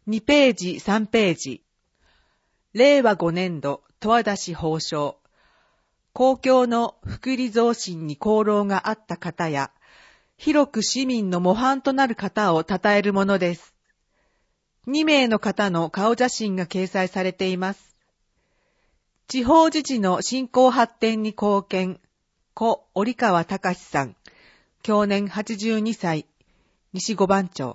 2ページ3ページ。令和5年度十和田市報奨。公共の福利増進に功労があった方や、広く市民の模範となる方を称えるものです。2名の方の顔写真が掲載されています。地方自治の振興発展に貢献、故折川隆さん、享年82歳、西五番町。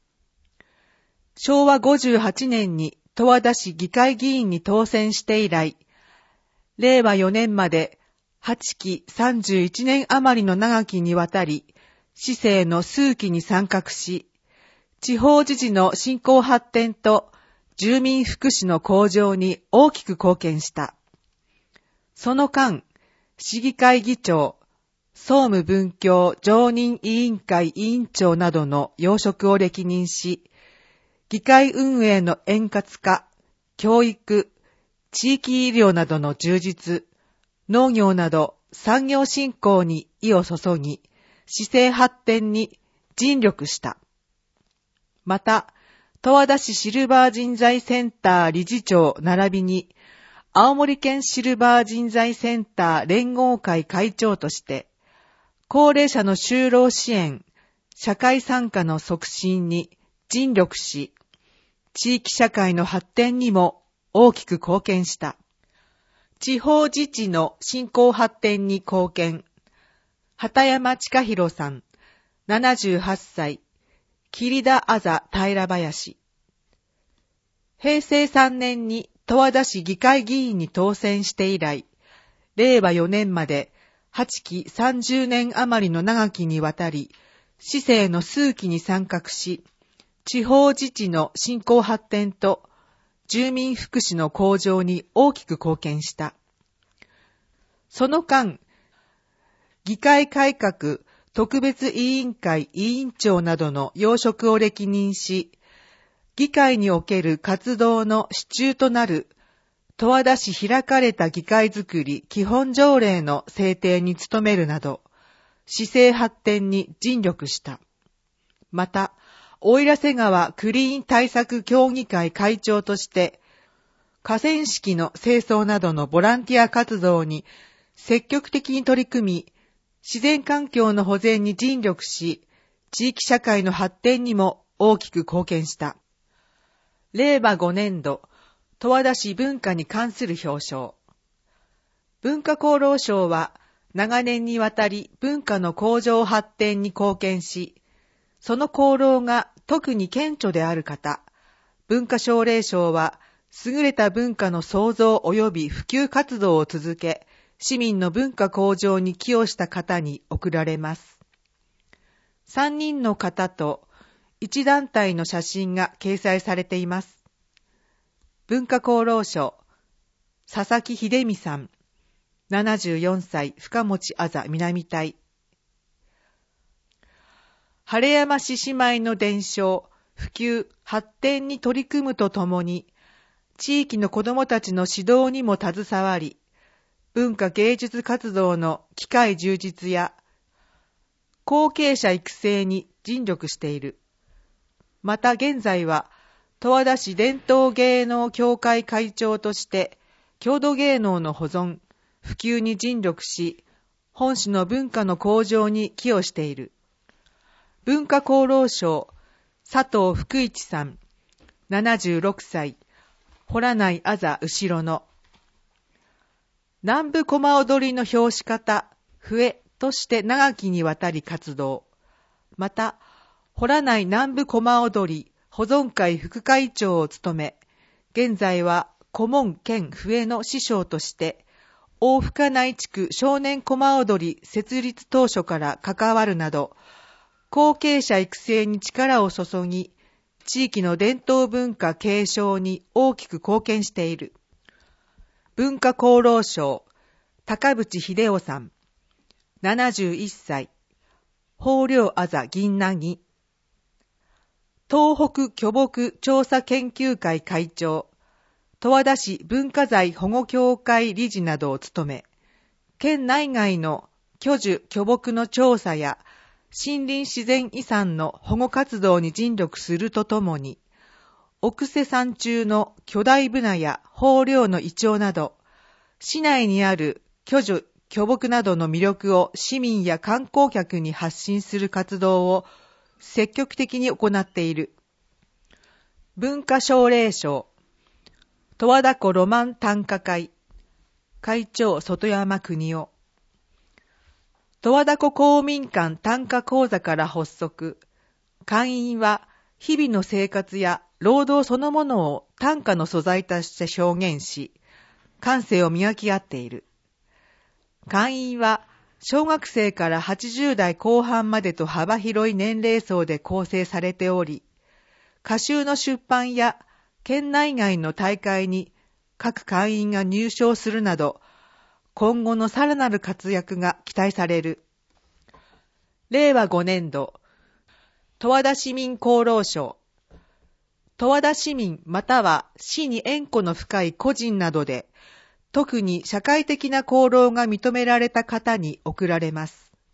昭和58年に十和田市議会議員に当選して以来、令和4年まで8期31年余りの長きにわたり、市政の数期に参画し、地方自治の振興発展と住民福祉の向上に大きく貢献した。その間、市議会議長、総務文教常任委員会委員長などの要職を歴任し、議会運営の円滑化、教育、地域医療などの充実、農業など産業振興に意を注ぎ、市政発展に尽力した。また、十和田市シルバー人材センター理事長並びに、青森県シルバー人材センター連合会会長として、高齢者の就労支援、社会参加の促進に尽力し、地域社会の発展にも大きく貢献した。地方自治の振興発展に貢献。畑山親弘さん、78歳、桐田あざ平林。平成3年に十和田市議会議員に当選して以来、令和4年まで8期30年余りの長きにわたり、市政の数期に参画し、地方自治の振興発展と住民福祉の向上に大きく貢献した。その間、議会改革特別委員会委員長などの要職を歴任し、議会における活動の支柱となる十和田市開かれた議会づくり基本条例の制定に努めるなど、市政発展に尽力した。また、奥入瀬川クリーン対策協議会会長として、河川敷の清掃などのボランティア活動に積極的に取り組み、自然環境の保全に尽力し、地域社会の発展にも大きく貢献した。令和5年度、十和田市文化に関する表彰。文化功労賞は、長年にわたり文化の向上発展に貢献し、その功労が特に顕著である方、文化奨励賞は、優れた文化の創造及び普及活動を続け、市民の文化向上に寄与した方に贈られます。3人の方と1団体の写真が掲載されています。文化功労賞、佐々木秀美さん、74歳、深持あざ南隊。晴山市姉妹の伝承、普及、発展に取り組むとともに、地域の子どもたちの指導にも携わり、文化芸術活動の機会充実や、後継者育成に尽力している。また現在は、十和田市伝統芸能協会会長として、郷土芸能の保存、普及に尽力し、本市の文化の向上に寄与している。文化功労賞、佐藤福一さん、76歳、洞内あざ後ろの。南部コマ踊りの表し方、笛として長きにわたり活動。また、洞内南部コマ踊り保存会副会長を務め、現在は顧問兼笛の師匠として、大深内地区少年コマ踊り設立当初から関わるなど、後継者育成に力を注ぎ、地域の伝統文化継承に大きく貢献している。文化功労賞、高渕秀夫さん、71歳、豊漁あざ銀凪。東北巨木調査研究会会長、十和田市文化財保護協会理事などを務め、県内外の巨樹巨木の調査や森林自然遺産の保護活動に尽力するとともに、 奥瀬山中の巨大ブナや豊漁のイチョウなど、市内にある巨樹、巨木などの魅力を市民や観光客に発信する活動を積極的に行っている。文化奨励賞、十和田湖ロマン短歌会、会長外山邦夫。十和田湖公民館短歌講座から発足。会員は日々の生活や労働そのものを短歌の素材として表現し、感性を磨き合っている。会員は小学生から80代後半までと幅広い年齢層で構成されており、歌集の出版や県内外の大会に各会員が入賞するなど、今後のさらなる活躍が期待される。令和5年度、十和田市民功労賞。十和田市民または市に縁故の深い個人などで、特に社会的な功労が認められた方に贈られます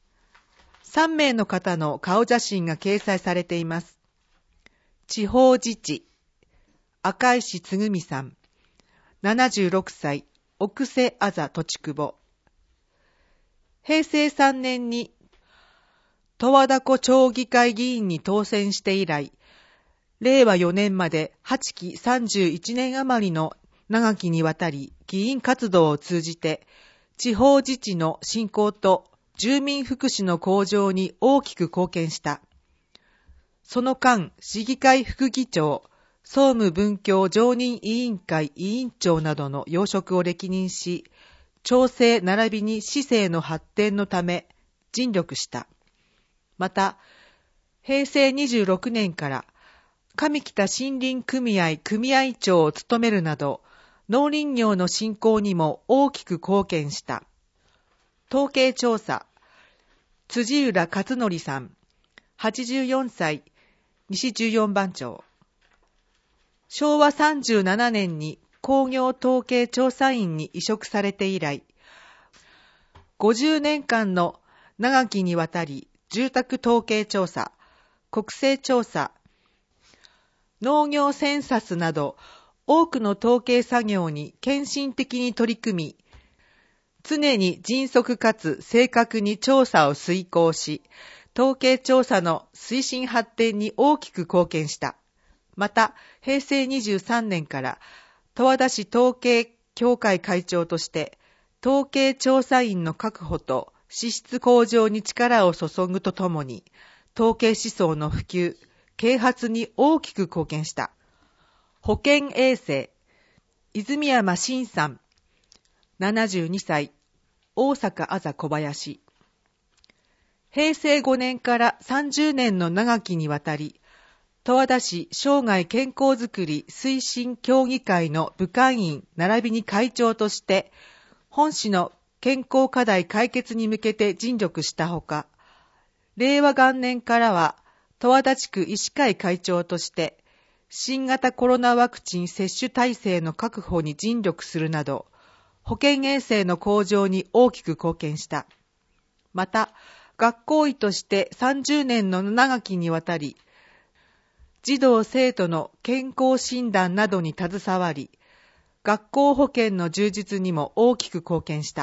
。3名の方の顔写真が掲載されています。地方自治、赤石つぐみさん、76歳、奥瀬あざ土地久保。平成3年に十和田湖町議会議員に当選して以来、令和4年まで8期31年余りの長きにわたり議員活動を通じて、地方自治の振興と住民福祉の向上に大きく貢献した。その間、市議会副議長、総務文教常任委員会委員長などの要職を歴任し、町政並びに市政の発展のため尽力した。また、平成26年から上北森林組合組合長を務めるなど、農林業の振興にも大きく貢献した。統計調査、辻浦勝則さん、84歳、西14番町。昭和37年に工業統計調査員に委嘱されて以来、50年間の長きにわたり、住宅統計調査、国勢調査、農業センサスなど多くの統計作業に献身的に取り組み、常に迅速かつ正確に調査を遂行し、統計調査の推進発展に大きく貢献した。また、平成23年から十和田市統計協会会長として、統計調査員の確保と資質向上に力を注ぐとともに、統計思想の普及、啓発に大きく貢献した。保健衛生、泉山晋さん、72歳、大阪あざ小林。平成5年から30年の長きにわたり、十和田市生涯健康づくり推進協議会の部会員並びに会長として、本市の健康課題解決に向けて尽力したほか、令和元年からは十和田地区医師会会長として、新型コロナワクチン接種体制の確保に尽力するなど、保健衛生の向上に大きく貢献した。また、学校医として30年の長きにわたり、児童生徒の健康診断などに携わり、学校保健の充実にも大きく貢献した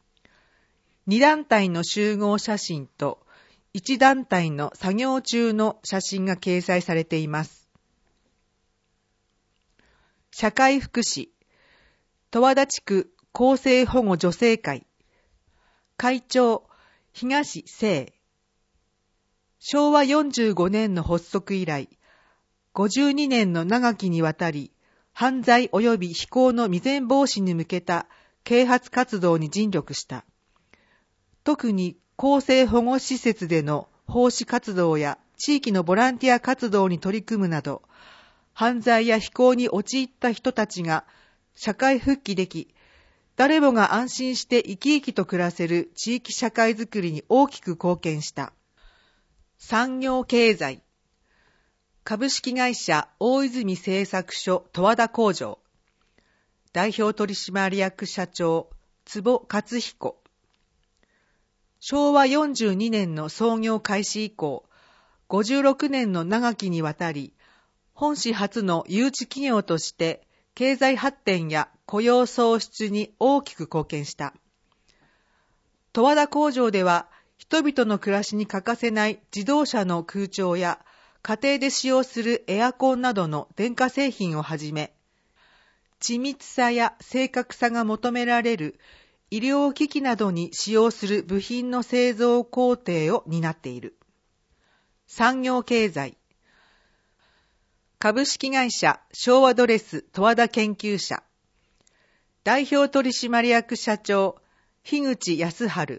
。2団体の集合写真と1団体の作業中の写真が掲載されています。社会福祉、十和田地区厚生保護助成会、会長、東清。昭和45年の発足以来、52年の長きにわたり、犯罪及び非行の未然防止に向けた啓発活動に尽力した。特に厚生保護施設での奉仕活動や地域のボランティア活動に取り組むなど、犯罪や非行に陥った人たちが社会復帰でき、誰もが安心して生き生きと暮らせる地域社会づくりに大きく貢献した。産業経済、株式会社大泉製作所十和田工場、代表取締役社長坪勝彦。昭和42年の創業開始以降、56年の長きにわたり、 本市初の誘致企業として経済発展や雇用創出に大きく貢献した。十和田工場では人々の暮らしに欠かせない自動車の空調や家庭で使用するエアコンなどの電化製品をはじめ、緻密さや正確さが求められる医療機器などに使用する部品の製造工程を担っている。産業経済。株式会社昭和ドレス十和田研究社。代表取締役社長、樋口康晴。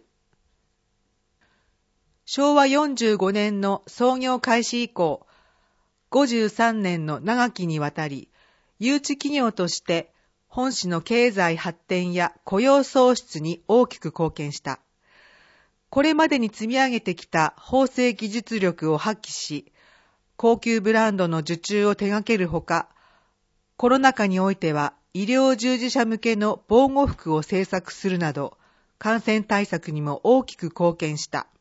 昭和45年の創業開始以降、53年の長きにわたり、誘致企業として本市の経済発展や雇用創出に大きく貢献した。これまでに積み上げてきた縫製技術力を発揮し、高級ブランドの受注を手掛けるほか、コロナ禍においては医療従事者向けの防護服を製作するなど、感染対策にも大きく貢献した。